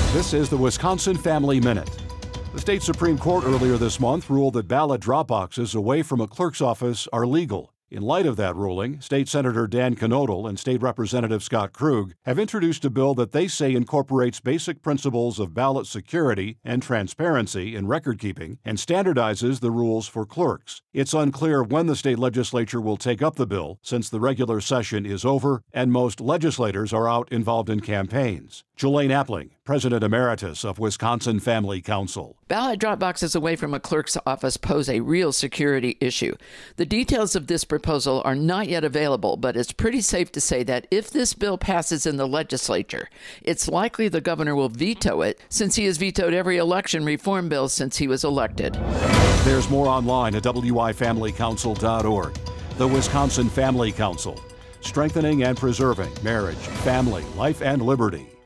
This is the Wisconsin Family Minute. The state Supreme Court earlier this month ruled that ballot drop boxes away from a clerk's office are legal. In light of that ruling, State Senator Dan Knodel and State Representative Scott Krug have introduced a bill that they say incorporates basic principles of ballot security and transparency in record keeping and standardizes the rules for clerks. It's unclear when the state legislature will take up the bill, since the regular session is over and most legislators are out involved in campaigns. Jelaine Appling, President Emeritus of Wisconsin Family Council. Ballot drop boxes away from a clerk's office pose a real security issue. The details of this proposal are not yet available, but it's pretty safe to say that if this bill passes in the legislature, it's likely the governor will veto it, since he has vetoed every election reform bill since he was elected. There's more online at wifamilycouncil.org. The Wisconsin Family Council, strengthening and preserving marriage, family, life, and liberty.